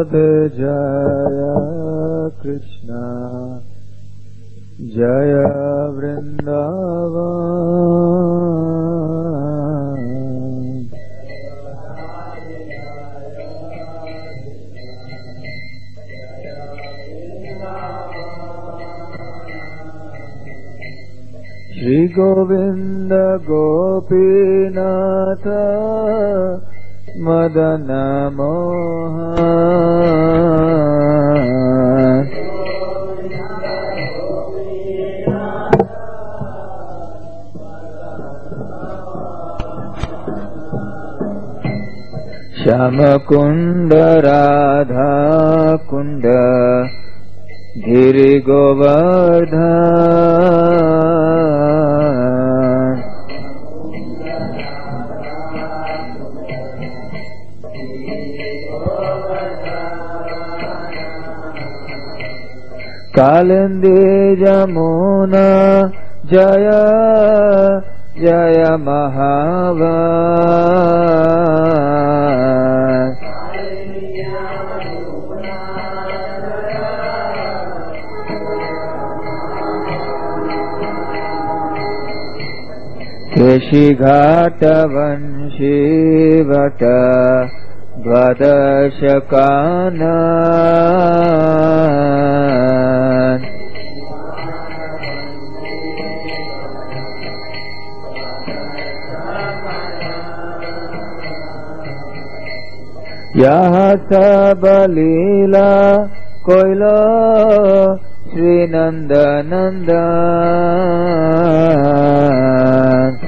जय कृष्ण जय वृंदावन। श्री गोविंद गोपीनाथ मदन मोहन। श्याम कुंड राधा कुंड गिरि गोवर्धन। कालिंदी जमुना जय जय महावन। केशी घाट वंशी वट द्वादश कानन। यह सब लीला कोइलो श्री नंद नंदन।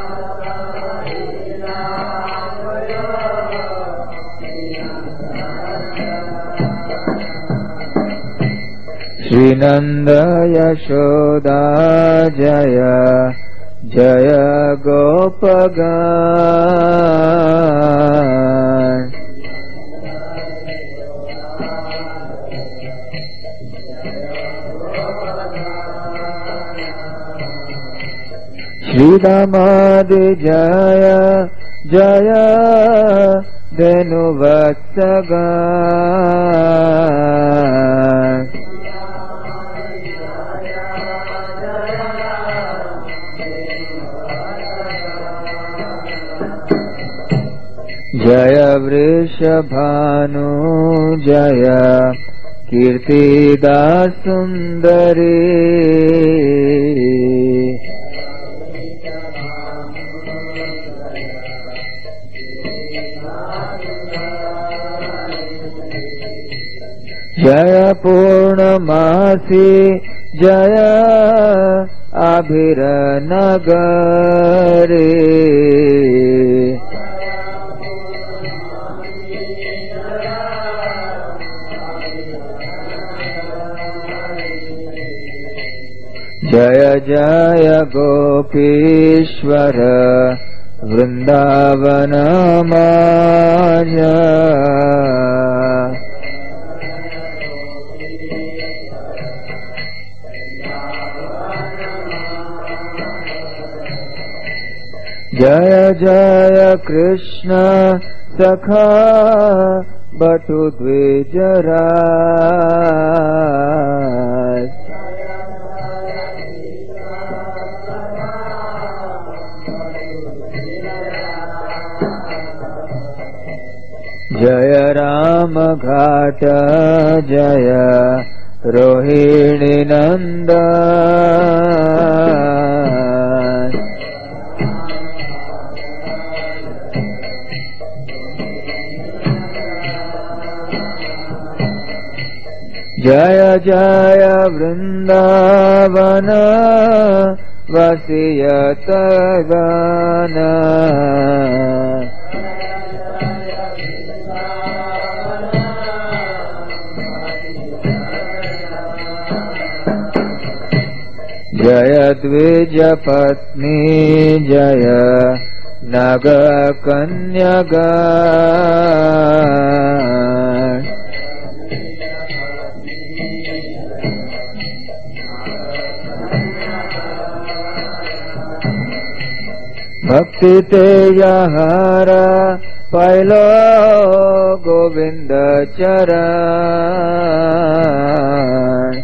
श्री नंद यशोदा जय जय गोपगण। श्री दामादि जय जय धेनुवत्सगण। जय वृषभानु जय कीर्तिदा सुंदरी। जय पूर्णमासी जय आभिरनगरे। जय जय गोपीश्वर वृंदावन माया। जय जय कृष्ण सखा बटु द्विजराज। जय राम घाट जय रोहिणी नंदन। जय जय वृंदावन वसियत गण। जय द्विज पत्नी जय नग कन्यगण। भक्ति तेजहारा पहलो गोविंद चरण।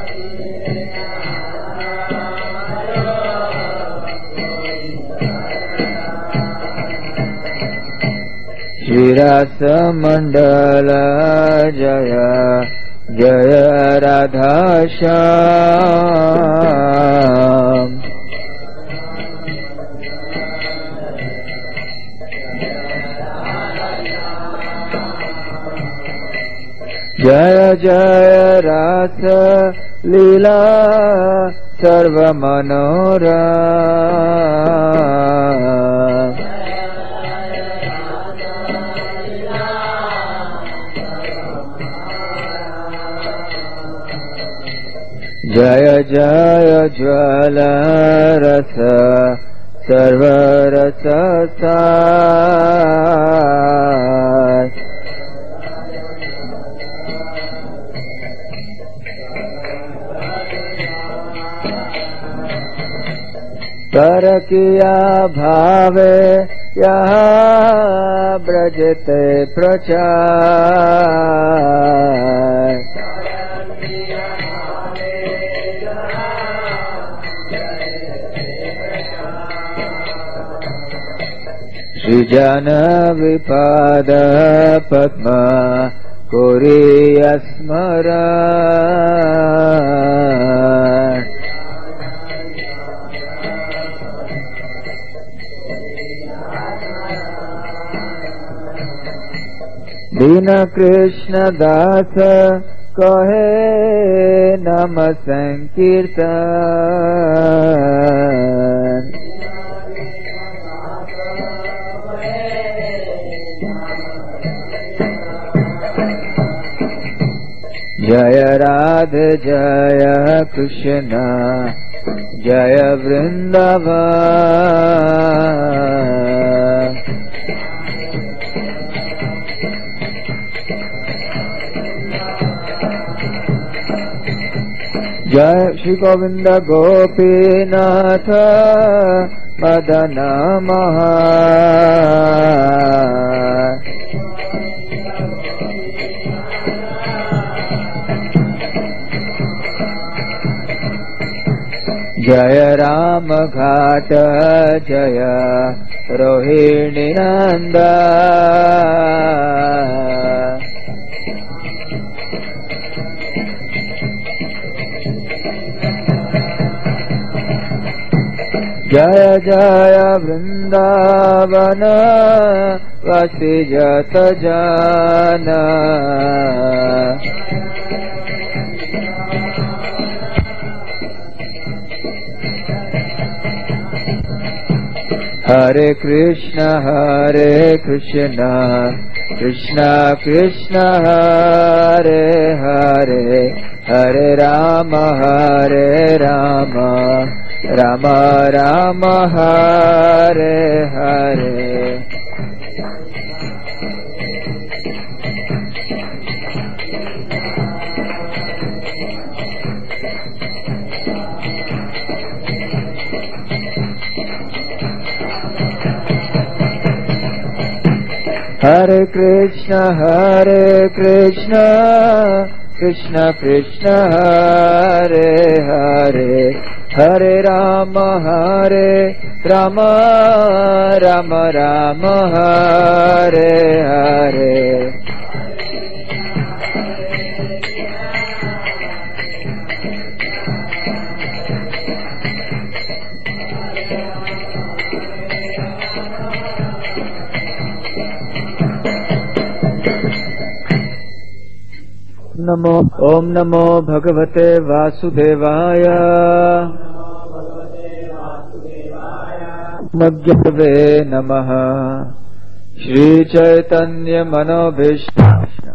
श्रीरस मंडल जय जय राधा श्याम। जय जय रास लीला सर्व मनोरम। जय जय ज्वल रस सर्व रस सार। पर किया भावे यहाँ ब्रजते प्रचार। श्रीजन विपाद पद्म कोरिय स्मरण। दीन कृष्ण दास कहे नम संकीर्तन। जय राधे जय कृष्ण जय वृंदावन। जय श्री गोविंद गोपीनाथ मदन मोहन। जय राम घाट जय रोहिणी नंदन। जय जय वृंदावन वासी जत जन। हरे कृष्ण कृष्ण कृष्ण हरे हरे, हरे राम राम राम हरे हरे। हरे कृष्ण कृष्ण कृष्ण हरे हरे, हरे राम राम राम हरे हरे। नमो ओम नमो भगवते वासुदेवाय, मज्ञवे नमः। श्री चैतन्य मनोभीष्ट।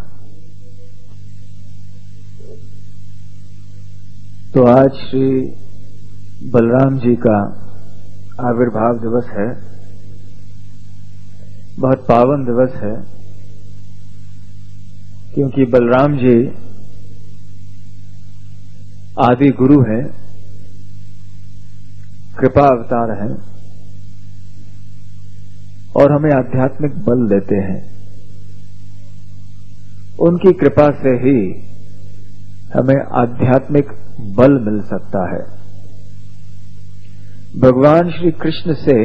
तो आज श्री बलराम जी का आविर्भाव दिवस है, बहुत पावन दिवस है, क्योंकि बलराम जी आदि गुरु हैं, कृपा अवतार हैं और हमें आध्यात्मिक बल देते हैं। उनकी कृपा से ही हमें आध्यात्मिक बल मिल सकता है। भगवान श्री कृष्ण से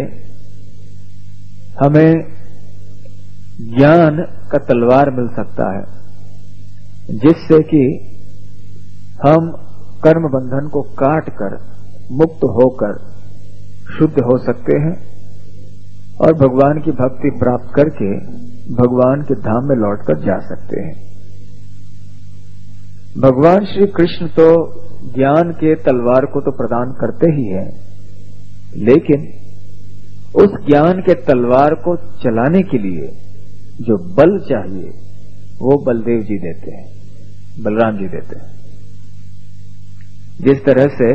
हमें ज्ञान का तलवार मिल सकता है, जिससे कि हम कर्म बंधन को काट कर मुक्त होकर शुद्ध हो सकते हैं और भगवान की भक्ति प्राप्त करके भगवान के धाम में लौटकर जा सकते हैं। भगवान श्री कृष्ण तो ज्ञान के तलवार को तो प्रदान करते ही हैं, लेकिन उस ज्ञान के तलवार को चलाने के लिए जो बल चाहिए वो बलदेव जी देते हैं, बलराम जी देते हैं। जिस तरह से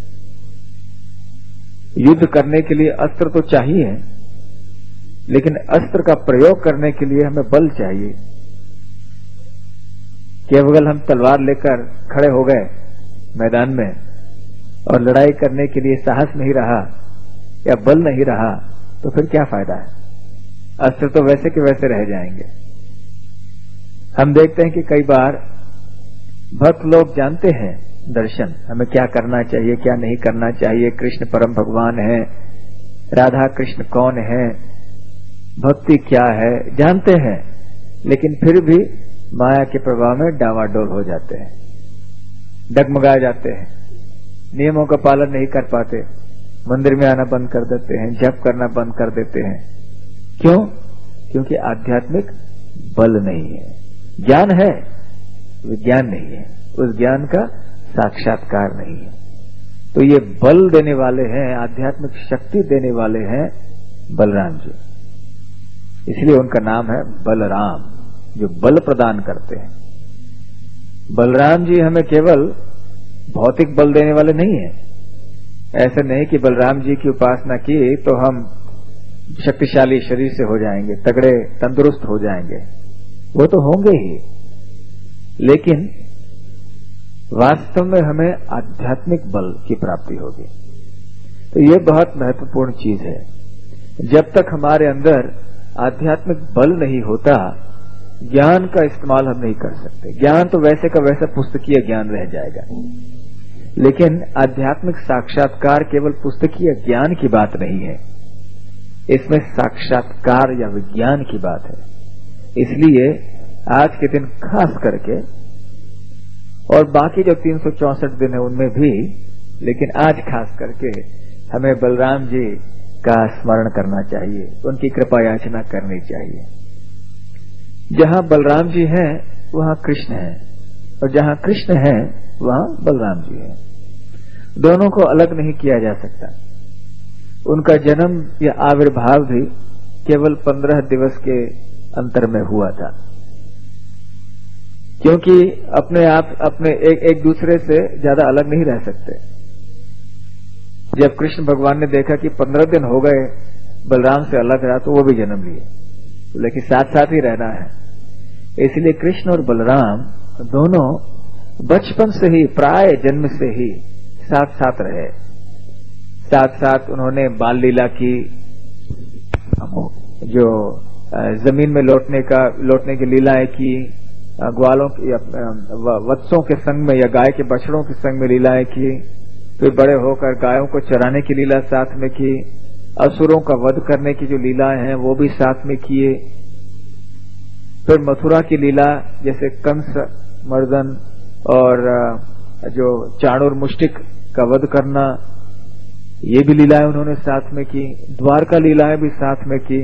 युद्ध करने के लिए अस्त्र तो चाहिए, लेकिन अस्त्र का प्रयोग करने के लिए हमें बल चाहिए। केवल हम तलवार लेकर खड़े हो गए मैदान में और लड़ाई करने के लिए साहस नहीं रहा या बल नहीं रहा तो फिर क्या फायदा है? अस्त्र तो वैसे के वैसे रह जाएंगे। हम देखते हैं कि कई बार भक्त लोग जानते हैं दर्शन, हमें क्या करना चाहिए क्या नहीं करना चाहिए, कृष्ण परम भगवान है, राधा कृष्ण कौन है, भक्ति क्या है, जानते हैं, लेकिन फिर भी माया के प्रभाव में डावाडोल हो जाते हैं, डगमगा जाते हैं, नियमों का पालन नहीं कर पाते, मंदिर में आना बंद कर देते हैं, जप करना बंद कर देते हैं। क्यों? क्योंकि आध्यात्मिक बल नहीं है। ज्ञान है, विज्ञान नहीं है, उस ज्ञान का साक्षात्कार नहीं है। तो ये बल देने वाले हैं, आध्यात्मिक शक्ति देने वाले हैं बलराम जी, इसलिए उनका नाम है बलराम, जो बल प्रदान करते हैं। बलराम जी हमें केवल भौतिक बल देने वाले नहीं है। ऐसा नहीं कि बलराम जी की उपासना की तो हम शक्तिशाली शरीर से हो जाएंगे, तगड़े तंदुरुस्त हो जाएंगे, वो तो होंगे ही, लेकिन वास्तव में हमें आध्यात्मिक बल की प्राप्ति होगी। तो ये बहुत महत्वपूर्ण चीज है। जब तक हमारे अंदर आध्यात्मिक बल नहीं होता, ज्ञान का इस्तेमाल हम नहीं कर सकते। ज्ञान तो वैसे का वैसा पुस्तकीय ज्ञान रह जाएगा, लेकिन आध्यात्मिक साक्षात्कार केवल पुस्तकीय ज्ञान की बात नहीं है, इसमें साक्षात्कार या विज्ञान की बात है। इसलिए आज के दिन खास करके, और बाकी जो 364 दिन है उनमें भी, लेकिन आज खास करके हमें बलराम जी का स्मरण करना चाहिए, उनकी कृपा याचना करनी चाहिए। जहां बलराम जी हैं वहां कृष्ण है, और जहां कृष्ण है वहां बलराम जी है। दोनों को अलग नहीं किया जा सकता। उनका जन्म या आविर्भाव भी केवल 15 दिवस के अंतर में हुआ था, क्योंकि अपने आप अपने एक दूसरे से ज्यादा अलग नहीं रह सकते। जब कृष्ण भगवान ने देखा कि 15 दिन हो गए बलराम से अलग रहा, तो वो भी जन्म लिए, लेकिन साथ साथ ही रहना है। इसलिए कृष्ण और बलराम दोनों बचपन से ही, प्राय जन्म से ही साथ साथ रहे। साथ साथ उन्होंने बाल लीला की, जो जमीन में लौटने की लीलाएं की, ग्वालों की, वत्सों के संग में या गाय के बछड़ों के संग में लीलाएं की, फिर बड़े होकर गायों को चराने की लीला साथ में की, असुरों का वध करने की जो लीलाएं हैं वो भी साथ में किए, फिर मथुरा की लीला जैसे कंस मर्दन और जो चाणूर मुष्टिक का वध करना, ये भी लीलाएं उन्होंने साथ में की, द्वारका लीलाएं भी साथ में की।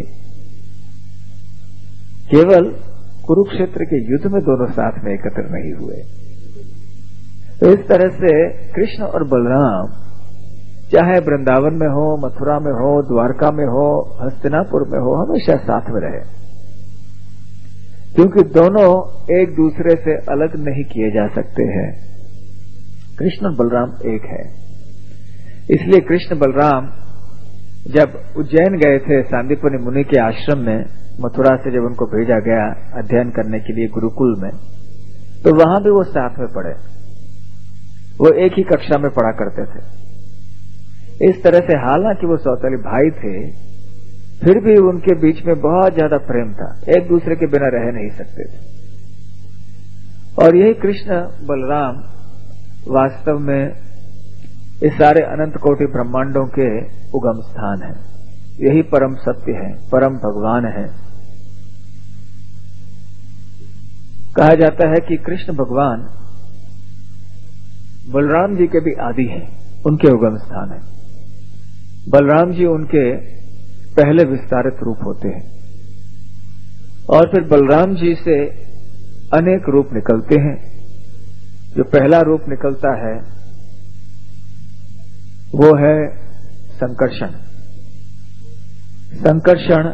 केवल कुरुक्षेत्र के युद्ध में दोनों साथ में एकत्र नहीं हुए। तो इस तरह से कृष्ण और बलराम चाहे वृंदावन में हो, मथुरा में हो, द्वारका में हो, हस्तिनापुर में हो, हमेशा साथ में रहे, क्योंकि दोनों एक दूसरे से अलग नहीं किए जा सकते हैं। कृष्ण और बलराम एक है। इसलिए कृष्ण बलराम जब उज्जैन गए थे सांदीपनि मुनि के आश्रम में, मथुरा से जब उनको भेजा गया अध्ययन करने के लिए गुरुकुल में, तो वहां भी वो साथ में पढ़े, वो एक ही कक्षा में पढ़ा करते थे। इस तरह से हालांकि वो सौतेले भाई थे, फिर भी उनके बीच में बहुत ज्यादा प्रेम था, एक दूसरे के बिना रह नहीं सकते थे। और यही कृष्ण बलराम वास्तव में इस सारे अनंत कोटि ब्रह्मांडों के उगम स्थान है। यही परम सत्य है, परम भगवान है। कहा जाता है कि कृष्ण भगवान बलराम जी के भी आदि हैं, उनके उगम स्थान है। बलराम जी उनके पहले विस्तारित रूप होते हैं और फिर बलराम जी से अनेक रूप निकलते हैं। जो पहला रूप निकलता है वो है संकर्षण। संकर्षण,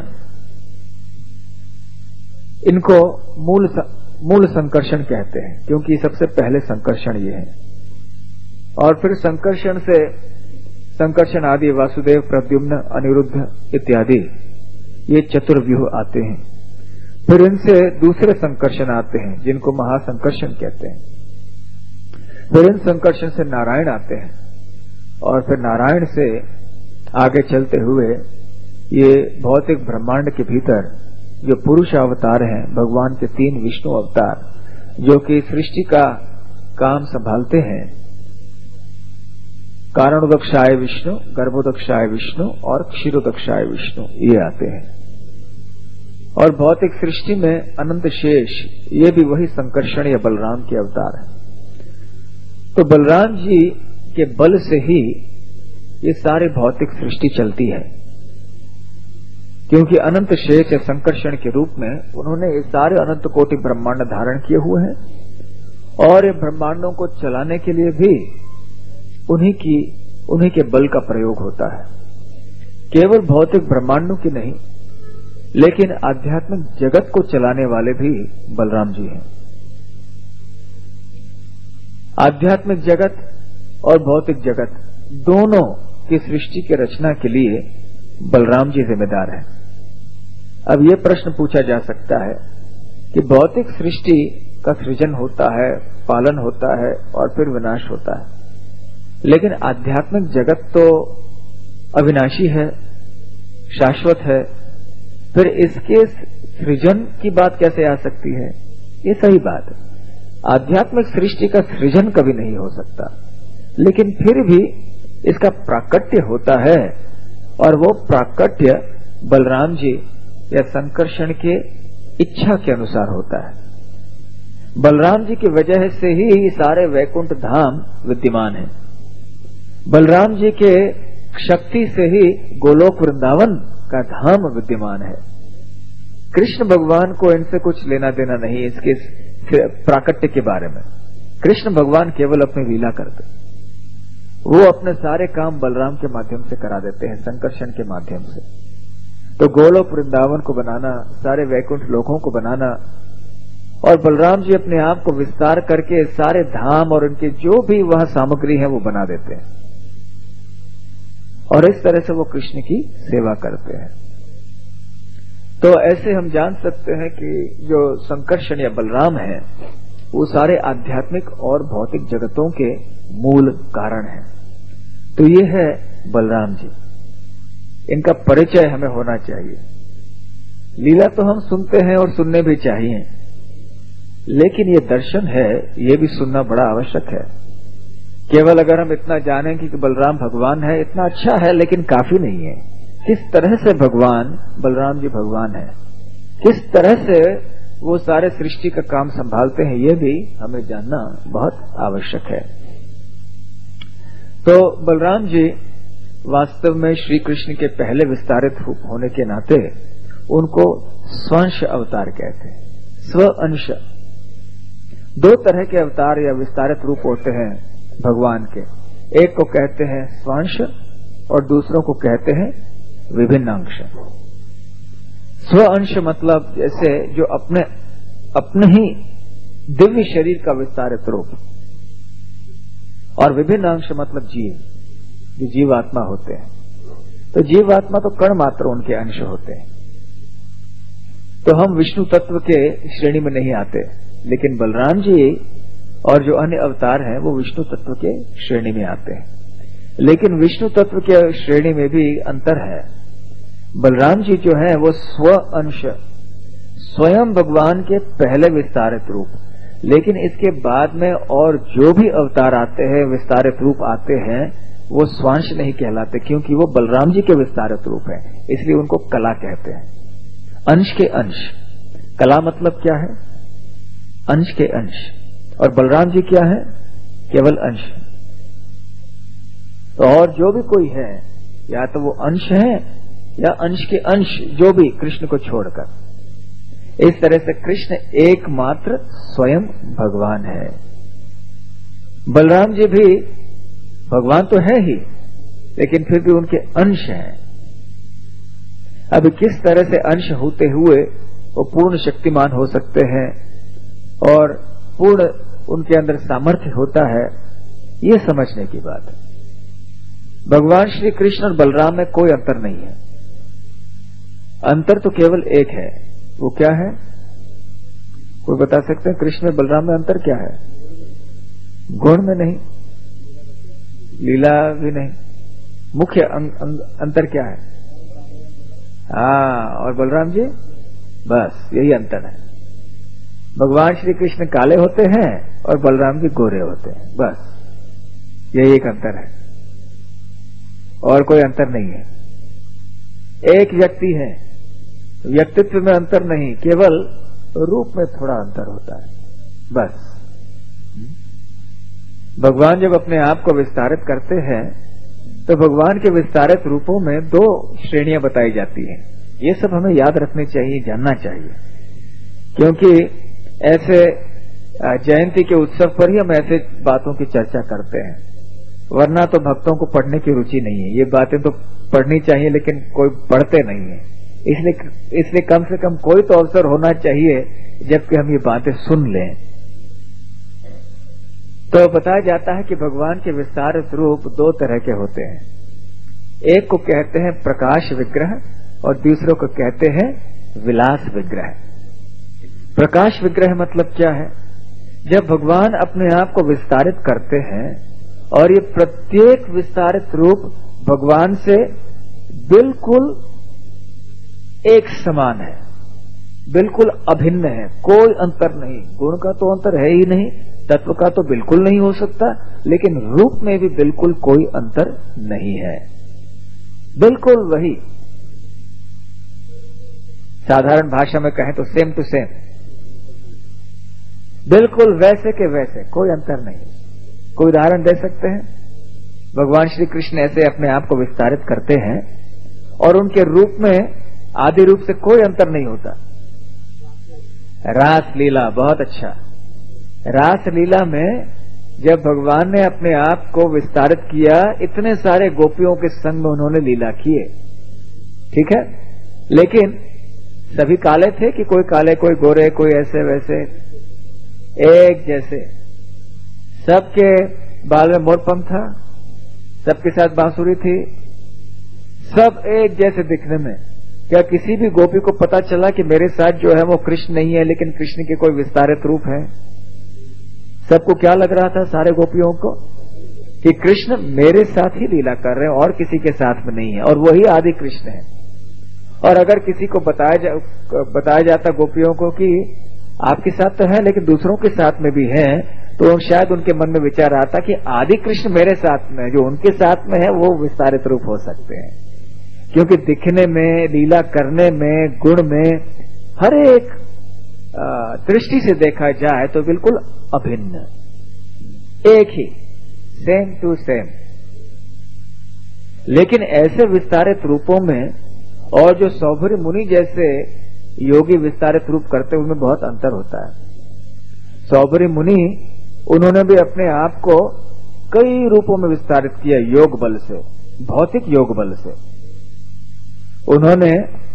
इनको मूल संकर्षण कहते हैं, क्योंकि सबसे पहले संकर्षण ये है। और फिर संकर्षण से संकर्षण आदि वासुदेव, प्रद्युम्न, अनिरुद्ध इत्यादि ये चतुर्व्यूह आते हैं। फिर इनसे दूसरे संकर्षण आते हैं जिनको महासंकर्षण कहते हैं। फिर इन संकर्षण से नारायण आते हैं और फिर नारायण से आगे चलते हुए ये भौतिक ब्रह्मांड के भीतर जो पुरुष अवतार हैं, भगवान के 3 विष्णु अवतार, जो कि सृष्टि का काम संभालते हैं, कारणोदक्षाय विष्णु, गर्भोदक्षाय विष्णु और क्षीरोदक्षाय विष्णु, ये आते हैं। और भौतिक सृष्टि में अनंत शेष, ये भी वही संकर्षण या बलराम के अवतार है। तो बलराम जी के बल से ही ये सारे भौतिक सृष्टि चलती है, क्योंकि अनंत शेष या संकर्षण के रूप में उन्होंने ये सारे अनंत कोटि ब्रह्मांड धारण किए हुए हैं। और ये ब्रह्मांडों को चलाने के लिए भी उन्हीं के बल का प्रयोग होता है। केवल भौतिक ब्रह्मांडों की नहीं, लेकिन आध्यात्मिक जगत को चलाने वाले भी बलराम जी हैं। आध्यात्मिक जगत और भौतिक जगत दोनों की सृष्टि की रचना के लिए बलराम जी जिम्मेदार हैं। अब ये प्रश्न पूछा जा सकता है कि भौतिक सृष्टि का सृजन होता है, पालन होता है और फिर विनाश होता है, लेकिन आध्यात्मिक जगत तो अविनाशी है, शाश्वत है, फिर इसके सृजन की बात कैसे आ सकती है? ये सही बात है। आध्यात्मिक सृष्टि का सृजन कभी नहीं हो सकता, लेकिन फिर भी इसका प्राकट्य होता है, और वो प्राकट्य बलराम जी या संकर्षण के इच्छा के अनुसार होता है। बलराम जी की वजह से ही सारे वैकुंठ धाम विद्यमान है। बलराम जी के शक्ति से ही गोलोक वृंदावन का धाम विद्यमान है। कृष्ण भगवान को इनसे कुछ लेना देना नहीं, इसके प्राकट्य के बारे में। कृष्ण भगवान केवल अपनी लीला करते, वो अपने सारे काम बलराम के माध्यम से करा देते हैं, संकर्षण के माध्यम से। तो गोलोक वृंदावन को बनाना, सारे वैकुंठ लोकों को बनाना, और बलराम जी अपने आप को विस्तार करके सारे धाम और उनके जो भी वह सामग्री है वो बना देते हैं, और इस तरह से वो कृष्ण की सेवा करते हैं। तो ऐसे हम जान सकते हैं कि जो संकर्षण या बलराम है वो सारे आध्यात्मिक और भौतिक जगतों के मूल कारण हैं। तो ये है बलराम जी, इनका परिचय हमें होना चाहिए। लीला तो हम सुनते हैं और सुनने भी चाहिए, लेकिन ये दर्शन है, ये भी सुनना बड़ा आवश्यक है। केवल अगर हम इतना जानें कि बलराम भगवान है, इतना अच्छा है, लेकिन काफी नहीं है। किस तरह से भगवान बलराम जी भगवान है, किस तरह से वो सारे सृष्टि का काम संभालते हैं, ये भी हमें जानना बहुत आवश्यक है। तो बलराम जी वास्तव में श्री कृष्ण के पहले विस्तारित रूप होने के नाते उनको स्वंश अवतार कहते हैं। स्व अंश, 2 तरह के अवतार या विस्तारित रूप होते हैं भगवान के। एक को कहते हैं स्वांश और दूसरों को कहते हैं विभिन्न अंश। स्व अंश मतलब जैसे जो अपने ही दिव्य शरीर का विस्तारित रूप, और विभिन्न अंश मतलब जीव, जो जीवात्मा होते हैं। तो जीवात्मा तो कण मात्र उनके अंश होते हैं। तो हम विष्णु तत्व के श्रेणी में नहीं आते, लेकिन बलराम जी और जो अन्य अवतार हैं वो विष्णु तत्व के श्रेणी में आते हैं। लेकिन विष्णु तत्व के श्रेणी में भी अंतर है। बलराम जी जो है वो स्व अंश, स्वयं भगवान के पहले विस्तारित रूप, लेकिन इसके बाद में और जो भी अवतार आते हैं, विस्तारित रूप आते हैं, वो स्वांश नहीं कहलाते, क्योंकि वो बलराम जी के विस्तारित रूप है, इसलिए उनको कला कहते हैं। अंश के अंश, कला मतलब क्या है? अंश के अंश। और बलराम जी क्या है? केवल अंश। तो और जो भी कोई है, या तो वो अंश है या अंश के अंश, जो भी कृष्ण को छोड़कर। इस तरह से कृष्ण एकमात्र स्वयं भगवान है। बलराम जी भी भगवान तो है ही, लेकिन फिर भी उनके अंश हैं। अब किस तरह से अंश होते हुए वो पूर्ण शक्तिमान हो सकते हैं और पूर्ण उनके अंदर सामर्थ्य होता है, ये समझने की बात है। भगवान श्री कृष्ण और बलराम में कोई अंतर नहीं है। अंतर तो केवल एक है। वो क्या है? कोई बता सकते हैं कृष्ण में बलराम में अंतर क्या है? गुण में नहीं, लीला भी नहीं। मुख्य अंतर क्या है? और बलराम जी, बस यही अंतर है। भगवान श्री कृष्ण काले होते हैं और बलराम जी गोरे होते हैं, बस यही एक अंतर है, और कोई अंतर नहीं है। एक व्यक्ति है, व्यक्तित्व में अंतर नहीं, केवल रूप में थोड़ा अंतर होता है, बस। भगवान जब अपने आप को विस्तारित करते हैं तो भगवान के विस्तारित रूपों में दो श्रेणियां बताई जाती हैं। ये सब हमें याद रखनी चाहिए, जानना चाहिए, क्योंकि ऐसे जयंती के उत्सव पर ही हम ऐसे बातों की चर्चा करते हैं, वरना तो भक्तों को पढ़ने की रुचि नहीं है। ये बातें तो पढ़नी चाहिए, लेकिन कोई पढ़ते नहीं है। इसलिए कम से कम कोई तो अवसर होना चाहिए जबकि हम ये बातें सुन लें। तो बताया जाता है कि भगवान के विस्तारित रूप दो तरह के होते हैं। एक को कहते हैं प्रकाश विग्रह और दूसरों को कहते हैं विलास विग्रह। प्रकाश विग्रह मतलब क्या है? जब भगवान अपने आप को विस्तारित करते हैं और ये प्रत्येक विस्तारित रूप भगवान से बिल्कुल एक समान है, बिल्कुल अभिन्न है, कोई अंतर नहीं। गुण का तो अंतर है ही नहीं, तत्व का तो बिल्कुल नहीं हो सकता, लेकिन रूप में भी बिल्कुल कोई अंतर नहीं है, बिल्कुल वही। साधारण भाषा में कहें तो सेम टू सेम, बिल्कुल वैसे के वैसे, कोई अंतर नहीं। कोई उदाहरण दे सकते हैं? भगवान श्री कृष्ण ऐसे अपने आप को विस्तारित करते हैं और उनके रूप में आदि रूप से कोई अंतर नहीं होता। रास लीला, बहुत अच्छा। रास लीला में जब भगवान ने अपने आप को विस्तारित किया, इतने सारे गोपियों के संग में उन्होंने लीला किए, ठीक है, लेकिन सभी काले थे कि कोई काले, कोई गोरे, कोई ऐसे वैसे, एक जैसे। सबके बाल में मोरपंख था, सबके साथ बांसुरी थी, सब एक जैसे दिखने में। क्या किसी भी गोपी को पता चला कि मेरे साथ जो है वो कृष्ण नहीं है, लेकिन कृष्ण के कोई विस्तारित रूप है? सबको क्या लग रहा था, सारे गोपियों को, कि कृष्ण मेरे साथ ही लीला कर रहे हैं और किसी के साथ में नहीं है, और वही आदि कृष्ण है। और अगर किसी को बताया जाता गोपियों को कि आपके साथ तो है लेकिन दूसरों के साथ में भी है, तो शायद उनके मन में विचार आता कि आदि कृष्ण मेरे साथ में, जो उनके साथ में है वो विस्तारित रूप हो सकते हैं। क्योंकि दिखने में, लीला करने में, गुण में, हर एक दृष्टि से देखा जाए तो बिल्कुल अभिन्न, एक ही, सेम टू सेम। लेकिन ऐसे विस्तारित रूपों में और जो सौभरी मुनि जैसे योगी विस्तारित रूप करते हैं, उनमें बहुत अंतर होता है। सौभरी मुनि, उन्होंने भी अपने आप को कई रूपों में विस्तारित किया, योग बल से, भौतिक योग बल से। उन्होंने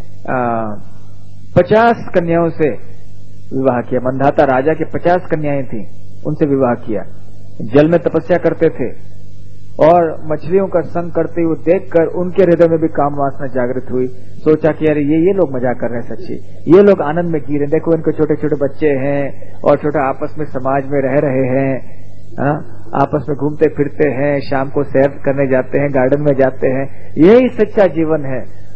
50 कन्याओं से विवाह किया। मंधाता राजा के 50 कन्याएं थीं, उनसे विवाह किया। जल में तपस्या करते थे और मछलियों का संग करते हुए देखकर उनके हृदय में भी काम वासना जागृत हुई। सोचा कि अरे ये लोग मजा कर रहे हैं, सच्ची ये लोग आनंद में जी रहे, देखो इनके छोटे छोटे बच्चे हैं और छोटा आपस में समाज में रह रहे हैं, आपस में घूमते फिरते हैं, शाम को सैर करने जाते हैं, गार्डन में जाते हैं, यही सच्चा जीवन है।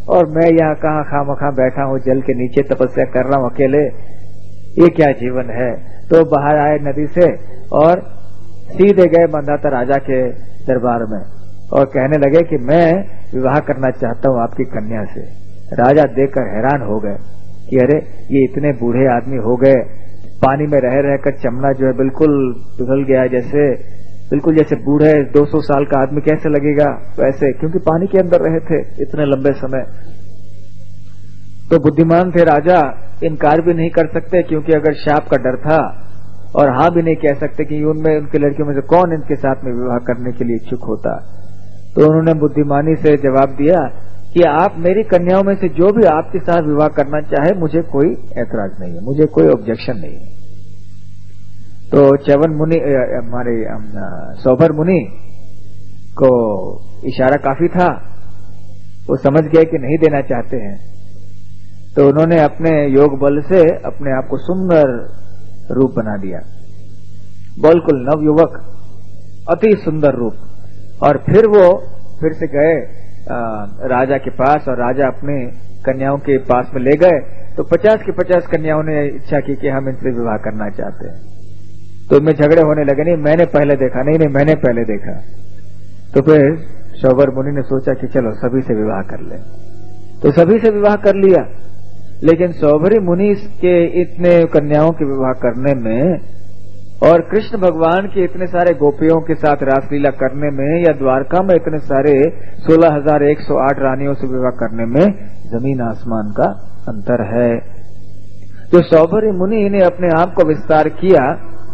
और मैं यहाँ कहाँ खामखा बैठा हूँ जल के नीचे तपस्या कर रहा हूँ अकेले, ये क्या जीवन है। तो बाहर आए नदी से और सीधे गए मंदाता राजा के दरबार में और कहने लगे कि मैं विवाह करना चाहता हूँ आपकी कन्या से। राजा देखकर हैरान हो गए कि अरे ये इतने बूढ़े आदमी हो गए, पानी में रह रहकर चमड़ा जो है बिल्कुल पिघल गया, जैसे बिल्कुल जैसे बूढ़े 200 साल का आदमी कैसे लगेगा वैसे, क्योंकि पानी के अंदर रहे थे इतने लंबे समय। तो बुद्धिमान थे राजा, इनकार भी नहीं कर सकते क्योंकि अगर शाप का डर था, और हाँ भी नहीं कह सकते कि उनमें उनकी लड़कियों में से कौन इनके साथ में विवाह करने के लिए इच्छुक होता। तो उन्होंने बुद्धिमानी से जवाब दिया कि आप मेरी कन्याओं में से जो भी आपके साथ विवाह करना चाहे मुझे कोई ऐतराज नहीं है, मुझे कोई ऑब्जेक्शन नहीं है। तो च्यवन मुनि, हमारे सौभर मुनि को इशारा काफी था, वो समझ गए कि नहीं देना चाहते हैं। तो उन्होंने अपने योग बल से अपने आप को सुंदर रूप बना दिया, बिल्कुल नवयुवक, अति सुंदर रूप। और फिर वो फिर से गए राजा के पास, और राजा अपने कन्याओं के पास में ले गए। तो 50 की 50 कन्याओं ने इच्छा की कि हम इनसे विवाह करना चाहते हैं। तो इनमें झगड़े होने लगे, नहीं मैंने पहले देखा, नहीं मैंने पहले देखा। तो फिर शौभर मुनि ने सोचा कि चलो सभी से विवाह कर ले। तो सभी से विवाह कर लिया, लेकिन सौभरी मुनि के इतने कन्याओं के विवाह करने में और कृष्ण भगवान के इतने सारे गोपियों के साथ रासलीला करने में, या द्वारका में इतने सारे 16,108 रानियों से विवाह करने में जमीन आसमान का अंतर है। जो सौभरी मुनि ने अपने आप को विस्तार किया,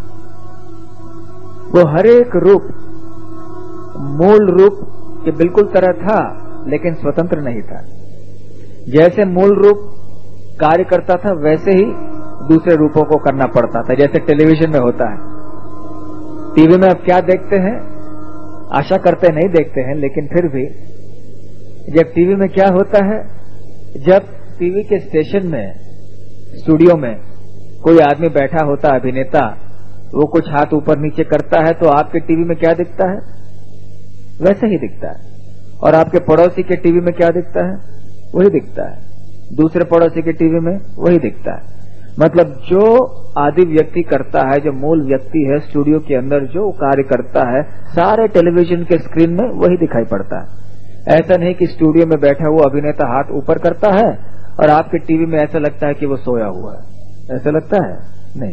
वो हर एक रूप मूल रूप के बिल्कुल तरह था, लेकिन स्वतंत्र नहीं था। जैसे मूल रूप कार्य करता था वैसे ही दूसरे रूपों को करना पड़ता था। जैसे टेलीविजन में होता है, टीवी में अब क्या देखते हैं, आशा करते नहीं देखते हैं, लेकिन फिर भी जब टीवी में क्या होता है, जब टीवी के स्टेशन में, स्टूडियो में कोई आदमी बैठा होता, अभिनेता, वो कुछ हाथ ऊपर नीचे करता है, तो आपके टीवी में क्या दिखता है, वैसे ही दिखता है। और आपके पड़ोसी के टीवी में क्या दिखता है, वही दिखता है। दूसरे पड़ोसी के टीवी में वही दिखता है। मतलब जो आदि व्यक्ति करता है, जो मूल व्यक्ति है स्टूडियो के अंदर जो कार्य करता है, सारे टेलीविजन के स्क्रीन में वही दिखाई पड़ता है। ऐसा नहीं कि स्टूडियो में बैठा हुआ अभिनेता हाथ ऊपर करता है और आपके टीवी में ऐसा लगता है कि वो सोया हुआ है, ऐसा लगता है नहीं।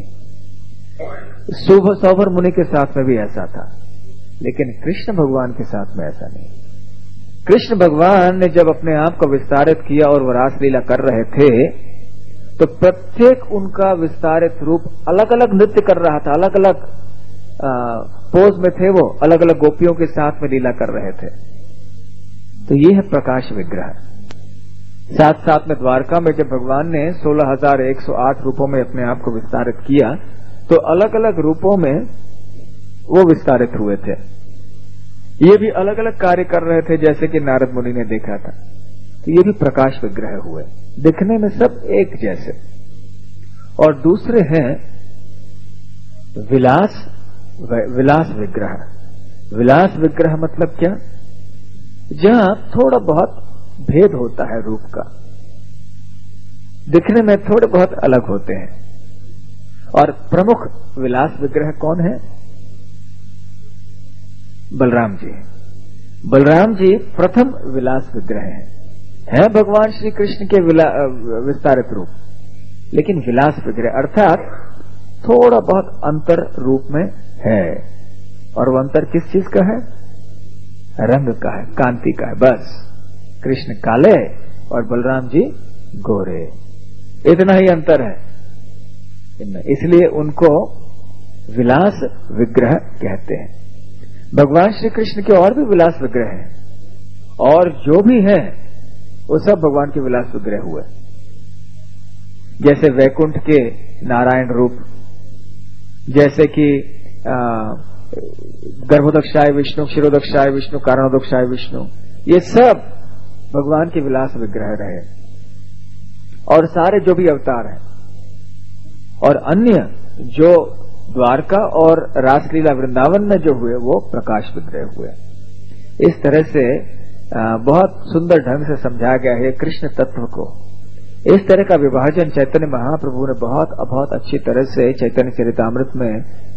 सौभर मुनि के साथ में भी ऐसा था, लेकिन कृष्ण भगवान के साथ में ऐसा नहीं। कृष्ण भगवान ने जब अपने आप को विस्तारित किया और वो रासलीला कर रहे थे, तो प्रत्येक उनका विस्तारित रूप अलग अलग नृत्य कर रहा था, अलग अलग पोज में थे, वो अलग अलग गोपियों के साथ में लीला कर रहे थे। तो ये है प्रकाश विग्रह। साथ साथ में द्वारका में जब भगवान ने 16,108 रूपों में अपने आप को विस्तारित किया, तो अलग अलग रूपों में वो विस्तारित हुए थे। ये भी अलग अलग कार्य कर रहे थे, जैसे कि नारद मुनि ने देखा था। तो ये भी प्रकाश विग्रह हुए, दिखने में सब एक जैसे। और दूसरे हैं विलास विग्रह। विलास विग्रह मतलब क्या, जहां थोड़ा बहुत भेद होता है रूप का, दिखने में थोड़े बहुत अलग होते हैं। और प्रमुख विलास विग्रह कौन है, बलराम जी। बलराम जी प्रथम विलास विग्रह है भगवान श्री कृष्ण के विस्तारित रूप, लेकिन विलास विग्रह अर्थात थोड़ा बहुत अंतर रूप में है। और वो अंतर किस चीज का है, रंग का है, कांति का है। बस कृष्ण काले और बलराम जी गोरे, इतना ही अंतर है। इसलिए उनको विलास विग्रह कहते हैं। भगवान श्री कृष्ण के और भी विलास विग्रह हैं, और जो भी हैं वो सब भगवान के विलास विग्रह हुए। जैसे वैकुंठ के नारायण रूप, जैसे कि गर्भोदक्षाय विष्णु, क्षीरोदक्षाय विष्णु, कारणोदक्षाय विष्णु, ये सब भगवान के विलास विग्रह रहे। और सारे जो भी अवतार हैं और अन्य जो द्वारका और रासलीला वृंदावन में जो हुए वो प्रकाश विग्रह हुए। इस तरह से बहुत सुंदर ढंग से समझा गया है कृष्ण तत्व को। इस तरह का विभाजन चैतन्य महाप्रभु ने बहुत अच्छी तरह से चैतन्य चरितामृत में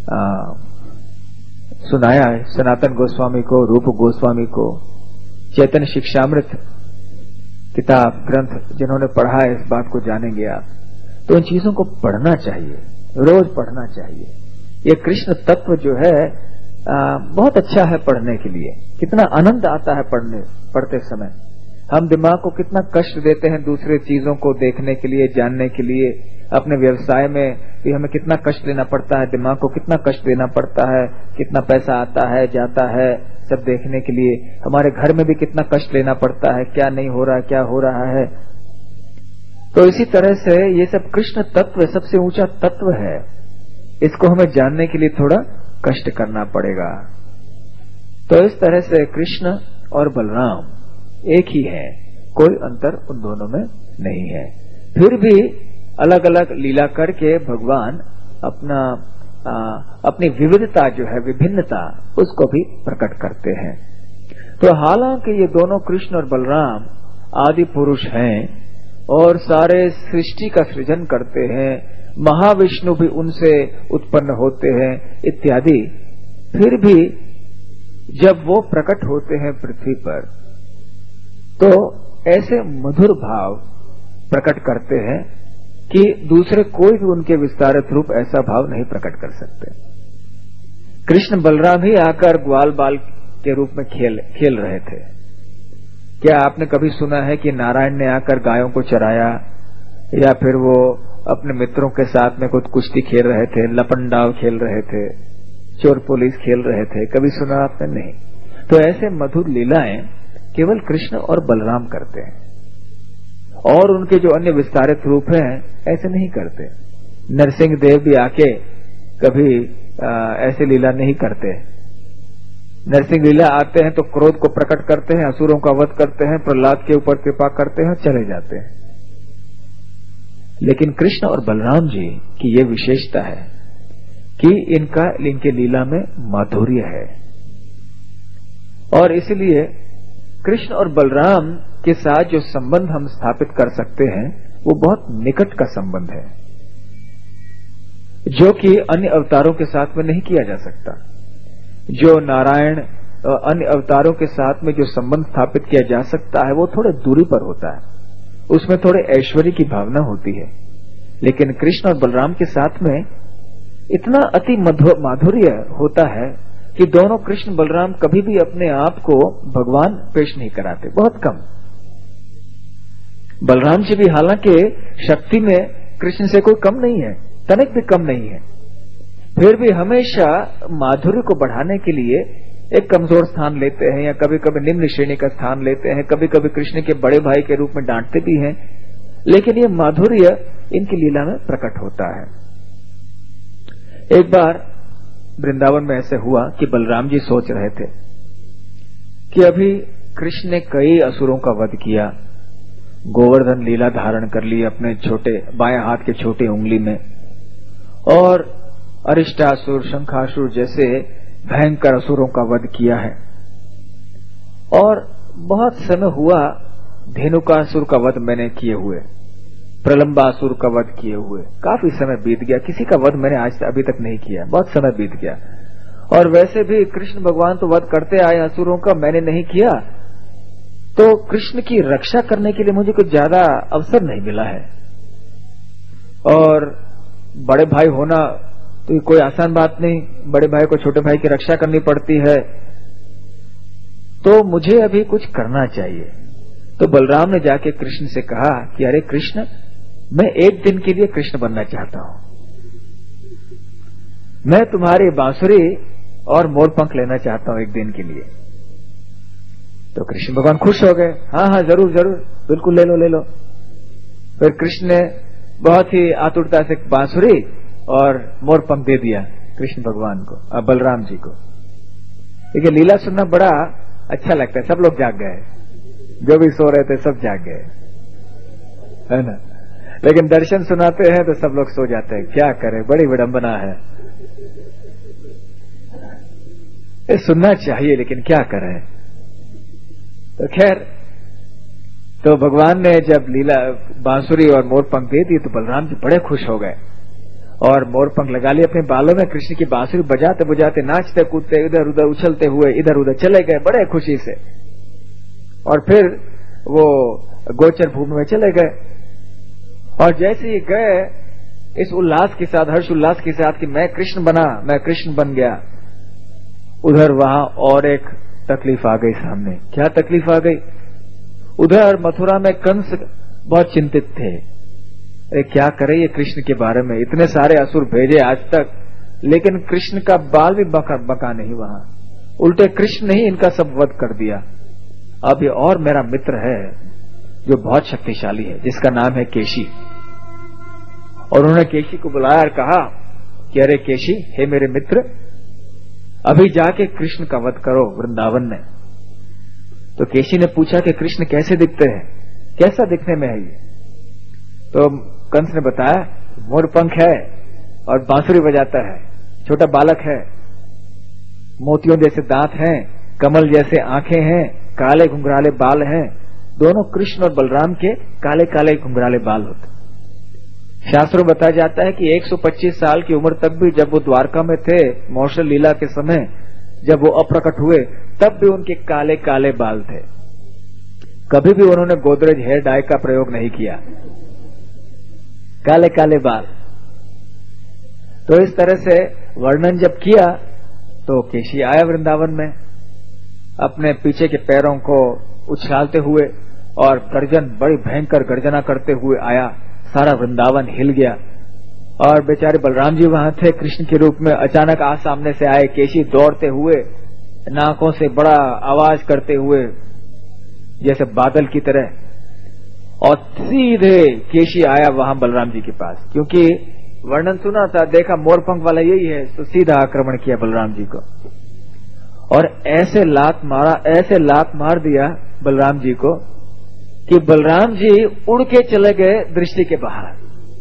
सुनाया है। सनातन गोस्वामी को, रूप गोस्वामी को, चैतन्य शिक्षामृत किताब ग्रंथ जिन्होंने पढ़ा है इस बात को जानेंगे आप। तो इन चीजों को पढ़ना चाहिए, रोज पढ़ना चाहिए। ये कृष्ण तत्व जो है बहुत अच्छा है पढ़ने के लिए। कितना आनंद आता है पढ़ते समय। हम दिमाग को कितना कष्ट देते हैं दूसरे चीजों को देखने के लिए, जानने के लिए। अपने व्यवसाय में भी हमें कितना कष्ट लेना पड़ता है, दिमाग को कितना कष्ट देना पड़ता है, कितना पैसा आता है जाता है सब देखने के लिए। हमारे घर में भी कितना कष्ट लेना पड़ता है, क्या नहीं हो रहा, क्या हो रहा है। तो इसी तरह से ये सब कृष्ण तत्व सबसे ऊंचा तत्व है। इसको हमें जानने के लिए थोड़ा कष्ट करना पड़ेगा। तो इस तरह से कृष्ण और बलराम एक ही है, कोई अंतर उन दोनों में नहीं है। फिर भी अलग अलग लीला करके भगवान अपनी विविधता जो है, विभिन्नता, उसको भी प्रकट करते हैं। तो हालांकि ये दोनों कृष्ण और बलराम आदि पुरुष हैं और सारे सृष्टि का सृजन करते हैं, महाविष्णु भी उनसे उत्पन्न होते हैं इत्यादि, फिर भी जब वो प्रकट होते हैं पृथ्वी पर तो ऐसे मधुर भाव प्रकट करते हैं कि दूसरे कोई भी उनके विस्तारित रूप ऐसा भाव नहीं प्रकट कर सकते। कृष्ण बलराम ही आकर ग्वाल बाल के रूप में खेल रहे थे। क्या आपने कभी सुना है कि नारायण ने आकर गायों को चराया, या फिर वो अपने मित्रों के साथ में कुछ कुश्ती खेल रहे थे, लपंडाव खेल रहे थे, चोर पुलिस खेल रहे थे? कभी सुना आपने? नहीं। तो ऐसे मधुर लीलाएं केवल कृष्ण और बलराम करते हैं, और उनके जो अन्य विस्तारित रूप हैं ऐसे नहीं करते। नरसिंह देव भी आके कभी ऐसे लीला नहीं करते। नरसिंह लीला आते हैं तो क्रोध को प्रकट करते हैं, असुरों का वध करते हैं, प्रहलाद के ऊपर कृपा करते हैं, चले जाते हैं। लेकिन कृष्ण और बलराम जी की ये विशेषता है कि इनके लीला में माधुर्य है, और इसलिए कृष्ण और बलराम के साथ जो संबंध हम स्थापित कर सकते हैं वो बहुत निकट का संबंध है, जो कि अन्य अवतारों के साथ में नहीं किया जा सकता। जो नारायण अन्य अवतारों के साथ में जो संबंध स्थापित किया जा सकता है वो थोड़े दूरी पर होता है, उसमें थोड़े ऐश्वर्य की भावना होती है। लेकिन कृष्ण और बलराम के साथ में इतना अति माधुर्य होता है कि दोनों कृष्ण बलराम कभी भी अपने आप को भगवान पेश नहीं कराते, बहुत कम। बलराम जी भी हालांकि शक्ति में कृष्ण से कोई कम नहीं है, तनिक भी कम नहीं है, फिर भी हमेशा माधुर्य को बढ़ाने के लिए एक कमजोर स्थान लेते हैं, या कभी कभी निम्न श्रेणी का स्थान लेते हैं, कभी कभी कृष्ण के बड़े भाई के रूप में डांटते भी हैं। लेकिन ये माधुर्य इनकी लीला में प्रकट होता है। एक बार वृंदावन में ऐसे हुआ कि बलराम जी सोच रहे थे कि अभी कृष्ण ने कई असुरों का वध किया, गोवर्धन लीला धारण कर ली अपने छोटे बाएं हाथ के छोटी उंगली में, और अरिष्टासुर, शंखासुर जैसे भयंकर असुरों का वध किया है। और बहुत समय हुआ धेनुकासुर का वध मैंने किए हुए, प्रलंबासुर का वध किए हुए, काफी समय बीत गया, किसी का वध मैंने आज अभी तक नहीं किया, बहुत समय बीत गया। और वैसे भी कृष्ण भगवान तो वध करते आए असुरों का, मैंने नहीं किया, तो कृष्ण की रक्षा करने के लिए मुझे कुछ ज्यादा अवसर नहीं मिला है। और बड़े भाई होना तो कोई आसान बात नहीं, बड़े भाई को छोटे भाई की रक्षा करनी पड़ती है, तो मुझे अभी कुछ करना चाहिए। तो बलराम ने जाके कृष्ण से कहा कि अरे कृष्ण, मैं एक दिन के लिए कृष्ण बनना चाहता हूं, मैं तुम्हारी बांसुरी और मोरपंख लेना चाहता हूं एक दिन के लिए। तो कृष्ण भगवान खुश हो गए, हाँ हाँ जरूर जरूर, बिल्कुल ले लो ले लो। फिर कृष्ण ने बहुत ही आतुरता से बांसुरी और मोरपंख दे दिया कृष्ण भगवान को, बलराम जी को। देखिए लीला सुनना बड़ा अच्छा लगता है। सब लोग जाग गए, जो भी सो रहे थे सब जाग गए, है ना। लेकिन दर्शन सुनाते हैं तो सब लोग सो जाते हैं, क्या करें, बड़ी विडंबना है। ये सुनना चाहिए लेकिन क्या करें। तो खैर, तो भगवान ने जब लीला बांसुरी और मोरपंख दे दी तो बलराम जी बड़े खुश हो गए और मोरपंख लगा लिए अपने बालों में। कृष्ण की बांसुरी बजाते बजाते, नाचते कूदते, इधर उधर उछलते हुए इधर उधर चले गए बड़े खुशी से। और फिर वो गोचर भूमि में चले गए। और जैसे ही गए, इस उल्लास के साथ, हर्ष उल्लास के साथ कि मैं कृष्ण बना, मैं कृष्ण बन गया, उधर वहां और एक तकलीफ आ गई सामने। क्या तकलीफ आ गई? उधर मथुरा में कंस बहुत चिंतित थे। अरे क्या करे ये कृष्ण के बारे में, इतने सारे असुर भेजे आज तक, लेकिन कृष्ण का बाल भी बका नहीं वहां। उल्टे कृष्ण ने ही इनका सब वध कर दिया। अब ये और मेरा मित्र है जो बहुत शक्तिशाली है, जिसका नाम है केशी। और उन्होंने केशी को बुलाया और कहा कि अरे केशी, हे मेरे मित्र, अभी जाके कृष्ण का वध करो वृंदावन में। तो केशी ने पूछा कि कृष्ण कैसे दिखते हैं, कैसा दिखने में है ये? तो कंस ने बताया, मोरपंख है और बांसुरी बजाता है, छोटा बालक है, मोतियों जैसे दांत हैं, कमल जैसे आंखें हैं, काले घुंघराले बाल हैं। दोनों कृष्ण और बलराम के काले काले घुंघराले बाल होते। शास्त्रों में बताया जाता है कि 125 साल की उम्र तक भी जब वो द्वारका में थे, मौसल लीला के समय जब वो अप्रकट हुए, तब भी उनके काले काले बाल थे। कभी भी उन्होंने गोदरेज हेयर डाई का प्रयोग नहीं किया, काले काले बाल। तो इस तरह से वर्णन जब किया तो केशी आया वृंदावन में, अपने पीछे के पैरों को उछालते हुए और गर्जन, बड़ी भयंकर गर्जना करते हुए आया। सारा वृंदावन हिल गया और बेचारे बलराम जी वहां थे कृष्ण के रूप में। अचानक आज सामने से आए केशी, दौड़ते हुए, नाकों से बड़ा आवाज करते हुए जैसे बादल की तरह, और सीधे केशी आया वहां बलराम जी के पास। क्योंकि वर्णन सुना था, देखा मोरपंख वाला यही है, तो सीधा आक्रमण किया बलराम जी को और ऐसे लात मारा, ऐसे लात मार दिया बलराम जी को कि बलराम जी उड़ के चले गए दृष्टि के बाहर।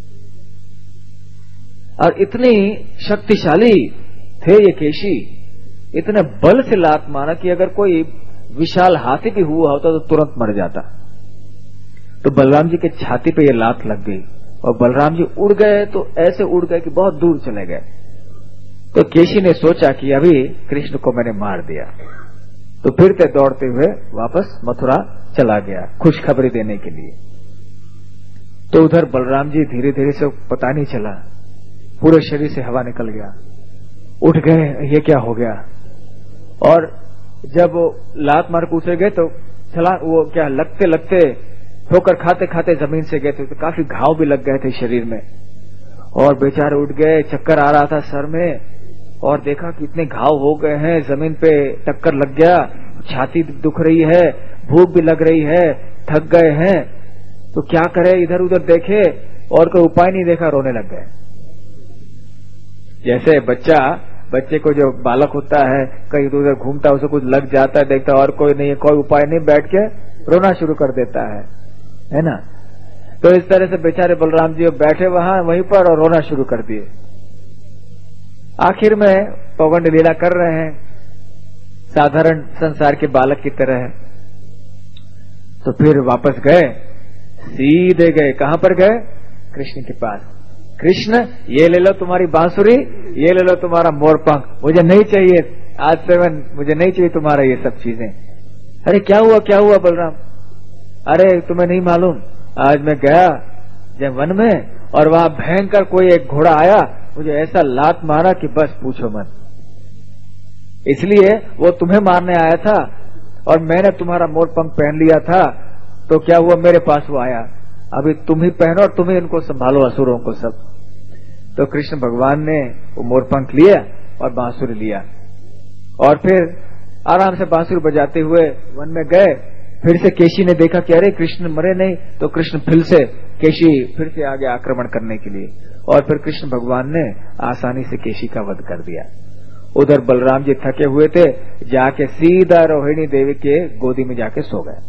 और इतनी शक्तिशाली थे ये केशी, इतने बल से लात मारा कि अगर कोई विशाल हाथी भी हुआ होता तो तुरंत मर जाता। तो बलराम जी के छाती पे ये लात लग गई और बलराम जी उड़ गए, तो ऐसे उड़ गए कि बहुत दूर चले गए। तो केशी ने सोचा कि अभी कृष्ण को मैंने मार दिया, तो फिरते दौड़ते हुए वापस मथुरा चला गया खुशखबरी देने के लिए। तो उधर बलराम जी धीरे धीरे से, पता नहीं चला, पूरे शरीर से हवा निकल गया, उठ गए, ये क्या हो गया। और जब वो लात मार के उतर गए तो चला, वो क्या लगते लगते, ठोकर खाते खाते जमीन से गए थे, तो काफी घाव भी लग गए थे शरीर में। और बेचारे उठ गए, चक्कर आ रहा था सर में, और देखा कि इतने घाव हो गए हैं, जमीन पे टक्कर लग गया, छाती दुख रही है, भूख भी लग रही है, थक गए हैं, तो क्या करे, इधर उधर देखे और कोई उपाय नहीं देखा, रोने लग गए। जैसे बच्चे को जो बालक होता है, कहीं इधर उधर घूमता है, उसे कुछ लग जाता है, देखता और कोई नहीं है, कोई उपाय नहीं, बैठ के रोना शुरू कर देता है ना। तो इस तरह से बेचारे बलराम जी बैठे वहां वहीं पर और रोना शुरू कर दिए। आखिर में पौगंड लीला कर रहे हैं साधारण संसार के बालक की तरह। तो फिर वापस गए, सीधे गए, कहां पर गए? कृष्ण के पास। कृष्ण, ये ले लो तुम्हारी बांसुरी, ये ले लो तुम्हारा मोरपंख, मुझे नहीं चाहिए, आज से मुझे नहीं चाहिए तुम्हारा ये सब चीजें। अरे क्या हुआ बलराम? अरे तुम्हें नहीं मालूम, आज मैं गया जब वन में और वहां भयंकर कोई एक घोड़ा आया, मुझे ऐसा लात मारा कि बस पूछो मत। इसलिए वो तुम्हें मारने आया था और मैंने तुम्हारा मोरपंख पहन लिया था, तो क्या हुआ, मेरे पास वो आया, अभी तुम ही पहनो और तुम ही इनको संभालो, असुरों को सब। तो कृष्ण भगवान ने वो मोरपंख लिया और बांसुरी लिया और फिर आराम से बांसुरी बजाते हुए वन में गए। फिर से केशी ने देखा कि अरे कृष्ण मरे नहीं, तो कृष्ण केशी फिर से आगे आक्रमण करने के लिए, और फिर कृष्ण भगवान ने आसानी से केशी का वध कर दिया। उधर बलराम जी थके हुए थे, जाके सीधा रोहिणी देवी के गोदी में जाके सो गए।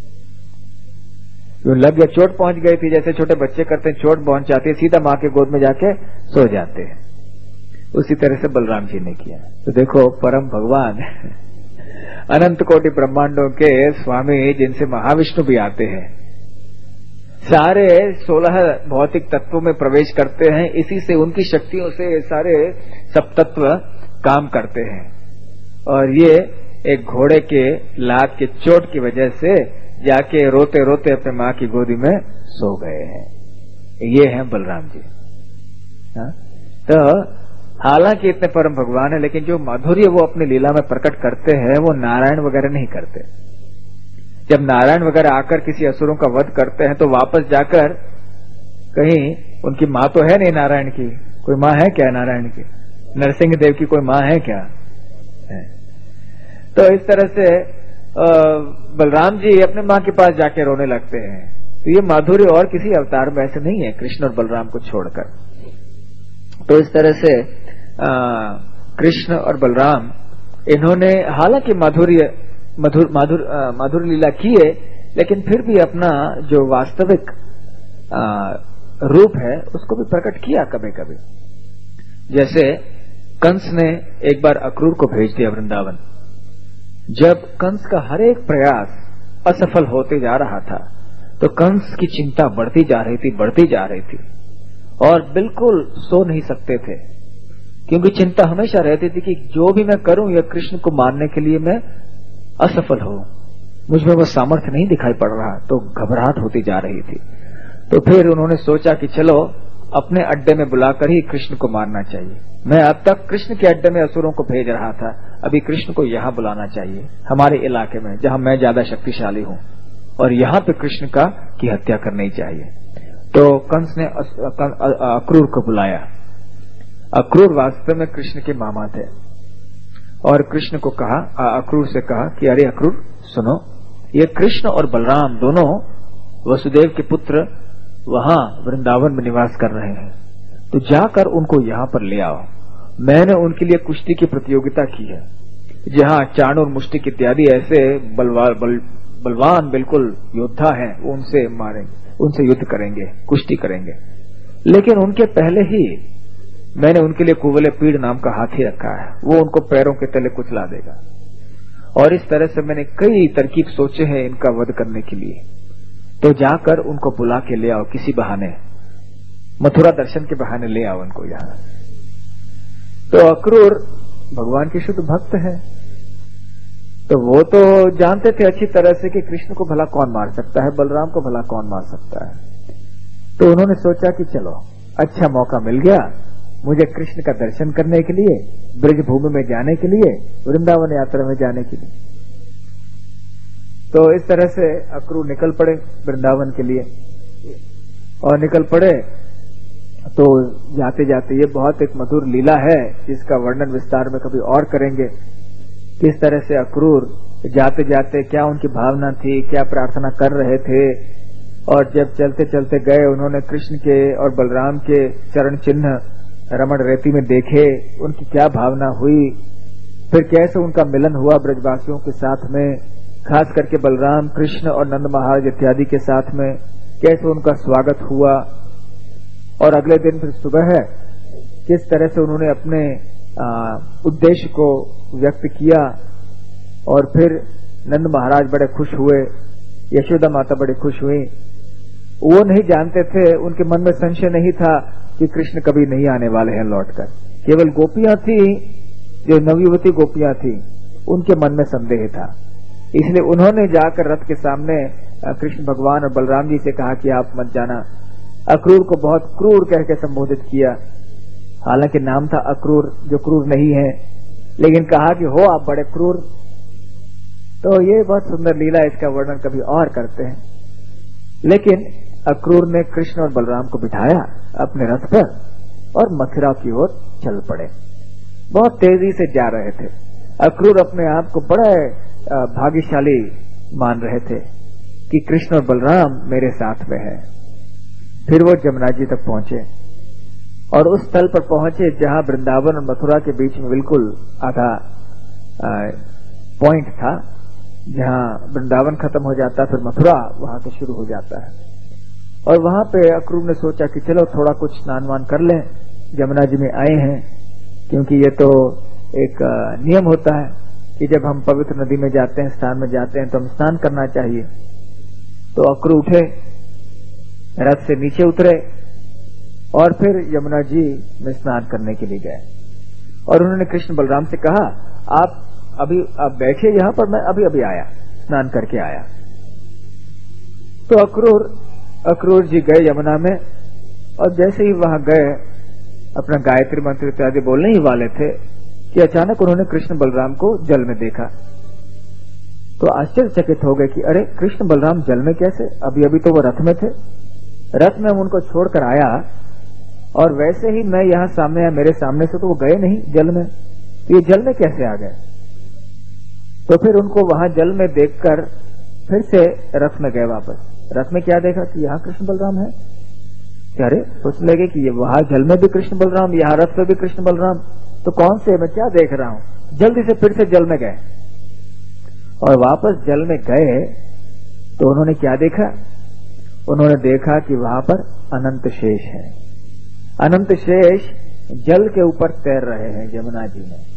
जो लग गया, चोट पहुंच गई थी, जैसे छोटे बच्चे करते हैं, चोट पहुंच जाती है, सीधा मां के गोद में जाके सो जाते हैं। उसी तरह से बलराम जी ने किया। तो देखो परम भगवान अनंत कोटि ब्रह्मांडों के स्वामी जिनसे महाविष्णु भी आते हैं, सारे 16 भौतिक तत्वों में प्रवेश करते हैं। इसी से उनकी शक्तियों से सारे सप्तत्व काम करते हैं। और ये एक घोड़े के लात के चोट की वजह से जाके रोते रोते अपने मां की गोदी में सो गए हैं। ये हैं बलराम जी। तो हालांकि इतने परम भगवान है, लेकिन जो माधुर्य वो अपनी लीला में प्रकट करते हैं वो नारायण वगैरह नहीं करते। जब नारायण वगैरह आकर किसी असुरों का वध करते हैं तो वापस जाकर कहीं उनकी मां तो है नहीं नारायण की, कोई मां है क्या नारायण की? नरसिंह देव की कोई मां है क्या? है। तो इस तरह से बलराम जी अपने मां के पास जाके रोने लगते हैं। तो ये माधुर्य और किसी अवतार में ऐसे नहीं है कृष्ण और बलराम को छोड़कर। तो इस तरह से कृष्ण और बलराम इन्होंने हालांकि माधुर लीला किए, लेकिन फिर भी अपना जो वास्तविक रूप है उसको भी प्रकट किया कभी कभी। जैसे कंस ने एक बार अक्रूर को भेज दिया वृंदावन। जब कंस का हर एक प्रयास असफल होते जा रहा था तो कंस की चिंता बढ़ती जा रही थी और बिल्कुल सो नहीं सकते थे, क्योंकि चिंता हमेशा रहती थी कि जो भी मैं करूं यह कृष्ण को मारने के लिए मैं असफल हूं, मुझमें वो सामर्थ्य नहीं दिखाई पड़ रहा। तो घबराहट होती जा रही थी। तो फिर उन्होंने सोचा कि चलो अपने अड्डे में बुलाकर ही कृष्ण को मारना चाहिए। मैं अब तक कृष्ण के अड्डे में असुरों को भेज रहा था, अभी कृष्ण को यहाँ बुलाना चाहिए हमारे इलाके में जहां मैं ज्यादा शक्तिशाली हूं, और यहाँ पे कृष्ण की हत्या करनी चाहिए। तो कंस ने अक्रूर को बुलाया। अक्रूर वास्तव में कृष्ण के मामा थे और कृष्ण को कहा, अक्रूर से कहा कि अरे अक्रूर सुनो, ये कृष्ण और बलराम दोनों वसुदेव के पुत्र वहां वृंदावन में निवास कर रहे हैं, तो जाकर उनको यहाँ पर ले आओ। मैंने उनके लिए कुश्ती की प्रतियोगिता की है, जहाँ चाणूर मुष्टिक इत्यादि ऐसे बलवान बिल्कुल योद्धा हैं, वो उनसे मारेंगे, उनसे युद्ध करेंगे, कुश्ती करेंगे। लेकिन उनके पहले ही मैंने उनके लिए कुवले पीड़ नाम का हाथी रखा है, वो उनको पैरों के तले कुचला देगा। और इस तरह से मैंने कई तरकीब सोचे हैं इनका वध करने के लिए, तो जाकर उनको बुला के ले आओ किसी बहाने, मथुरा दर्शन के बहाने ले आओ उनको यहाँ। तो अक्रूर भगवान के शुद्ध भक्त है, तो वो तो जानते थे अच्छी तरह से कि कृष्ण को भला कौन मार सकता है, बलराम को भला कौन मार सकता है। तो उन्होंने सोचा कि चलो अच्छा मौका मिल गया मुझे कृष्ण का दर्शन करने के लिए, ब्रज भूमि में जाने के लिए, वृंदावन यात्रा में जाने के लिए। तो इस तरह से अक्रूर निकल पड़े वृंदावन के लिए, और निकल पड़े। तो जाते जाते ये बहुत एक मधुर लीला है जिसका वर्णन विस्तार में कभी और करेंगे। किस तरह से अक्रूर जाते जाते क्या उनकी भावना थी, क्या प्रार्थना कर रहे थे, और जब चलते चलते गए उन्होंने कृष्ण के और बलराम के चरण चिन्ह रमण रेती में देखे, उनकी क्या भावना हुई, फिर कैसे उनका मिलन हुआ ब्रजवासियों के साथ में, खास करके बलराम कृष्ण और नंद महाराज इत्यादि के साथ में कैसे उनका स्वागत हुआ। और अगले दिन फिर सुबह है किस तरह से उन्होंने अपने उद्देश्य को व्यक्त किया, और फिर नंद महाराज बड़े खुश हुए, यशोदा माता बड़ी खुश हुई। वो नहीं जानते थे, उनके मन में संशय नहीं था कि कृष्ण कभी नहीं आने वाले हैं लौटकर। केवल गोपियां थी, जो नवयुवती गोपियां थी, उनके मन में संदेह था। इसलिए उन्होंने जाकर रथ के सामने कृष्ण भगवान और बलराम जी से कहा कि आप मत जाना। अक्रूर को बहुत क्रूर कह के संबोधित किया, हालांकि नाम था अक्रूर, जो क्रूर नहीं है, लेकिन कहा कि हो आप बड़े क्रूर। तो ये बहुत सुंदर लीला, इसका वर्णन कभी और करते हैं। लेकिन अक्रूर ने कृष्ण और बलराम को बिठाया अपने रथ पर और मथुरा की ओर चल पड़े। बहुत तेजी से जा रहे थे। अक्रूर अपने आप को बड़े भाग्यशाली मान रहे थे कि कृष्ण और बलराम मेरे साथ में है। फिर वो जमुना जी तक पहुंचे और उस स्थल पर पहुंचे जहां वृंदावन और मथुरा के बीच में बिल्कुल आधा पॉइंट था, जहां वृंदावन खत्म हो जाता फिर मथुरा वहां से शुरू हो जाता है। और वहां पे अक्रूर ने सोचा कि चलो थोड़ा कुछ स्नान वान कर लें, जमुना जी में आए हैं, क्योंकि ये तो एक नियम होता है कि जब हम पवित्र नदी में जाते हैं, स्नान में जाते हैं, तो हम स्नान करना चाहिए। तो अक्रू उठे, रथ से नीचे उतरे और फिर यमुना जी में स्नान करने के लिए गए। और उन्होंने कृष्ण बलराम से कहा, आप बैठिए यहां पर, मैं अभी अभी आया, स्नान करके आया। तो अक्रूर जी गए यमुना में, और जैसे ही वहां गए, अपना गायत्री मंत्र इत्यादि बोलने ही वाले थे कि अचानक उन्होंने कृष्ण बलराम को जल में देखा। तो आश्चर्यचकित हो गए कि अरे, कृष्ण बलराम जल में कैसे? अभी अभी तो वो रथ में थे, रथ में हम उनको छोड़कर आया, और वैसे ही मैं यहां सामने आया, मेरे सामने से तो वो गए नहीं जल में, तो ये जल में कैसे आ गए? तो फिर उनको वहां जल में देखकर फिर से रथ में गए वापस। रथ में क्या देखा कि यहां कृष्ण बलराम है। अरे, सोचने लगे कि ये वहां जल में भी कृष्ण बलराम, यहां रथ में भी कृष्ण बलराम, तो कौन से, मैं क्या देख रहा हूं? जल्दी से फिर से जल में गए, और वापस जल में गए तो उन्होंने क्या देखा? उन्होंने देखा कि वहां पर अनंत शेष है। अनंत शेष जल के ऊपर तैर रहे हैं यमुना जी में।